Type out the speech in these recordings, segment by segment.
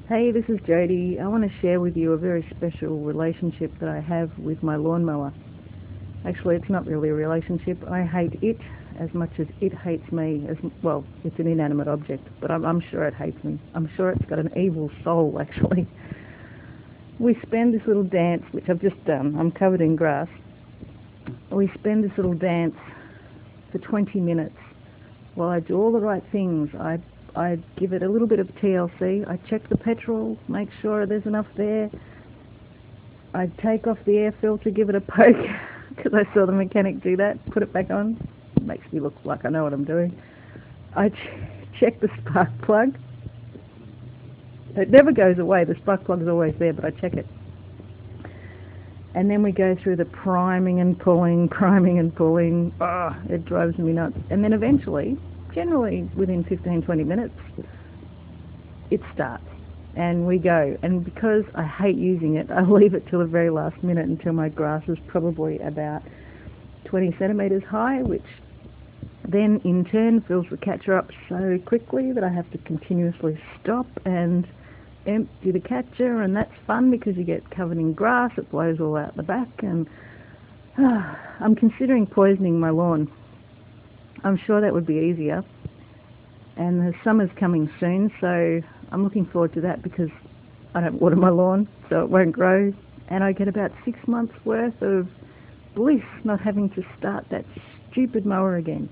Hey, this is Jody. I want to share with you a very special relationship that I have with my lawnmower. Actually, it's not really a relationship. I hate it as much as it hates me. Well, it's an inanimate object, but I'm sure it hates me. I'm sure it's got an evil soul, actually. We spend this little dance, which I've just done. I'm covered in grass. We spend this little dance for 20 minutes while I do all the right things. I give it a little bit of TLC. I check the petrol, make sure there's enough there. I take off the air filter, give it a poke, because I saw the mechanic do that, put it back on. It makes me look like I know what I'm doing. I check the spark plug. It never goes away. The spark plug is always there, but I check it. And then we go through the priming and pulling. Oh, it drives me nuts. And then eventually, generally within 15-20 minutes, it starts and we go. And because I hate using it, I leave it till the very last minute until my grass is probably about 20 centimetres high, which then in turn fills the catcher up so quickly that I have to continuously stop and empty the catcher, and that's fun because you get covered in grass, it blows all out the back, and I'm considering poisoning my lawn. I'm sure that would be easier, and the summer's coming soon, so I'm looking forward to that because I don't water my lawn, so it won't grow, and I get about 6 months worth of bliss not having to start that stupid mower again.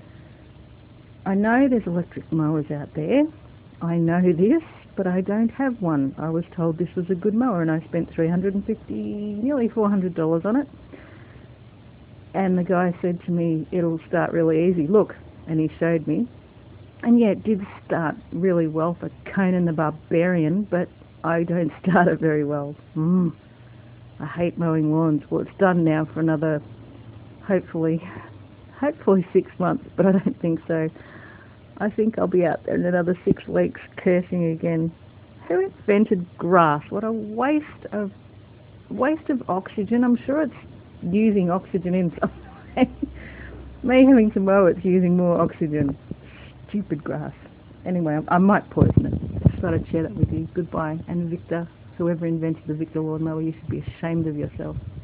I know there's electric mowers out there, I know this, but I don't have one. I was told this was a good mower and I spent $350, nearly $400 on it. And the guy said to me, it'll start really easy. Look, and he showed me. And yeah, it did start really well for Conan the Barbarian, but I don't start it very well. I hate mowing lawns. Well, it's done now for another, hopefully 6 months, but I don't think so. I think I'll be out there in another 6 weeks cursing again. Who invented grass? What a waste of oxygen. I'm sure it's using oxygen in some way. Me having to mow it's using more oxygen. Stupid grass. Anyway, I might poison it. Just thought I'd share that with you. Goodbye. And Victor, whoever invented the Victor lawnmower, you should be ashamed of yourself.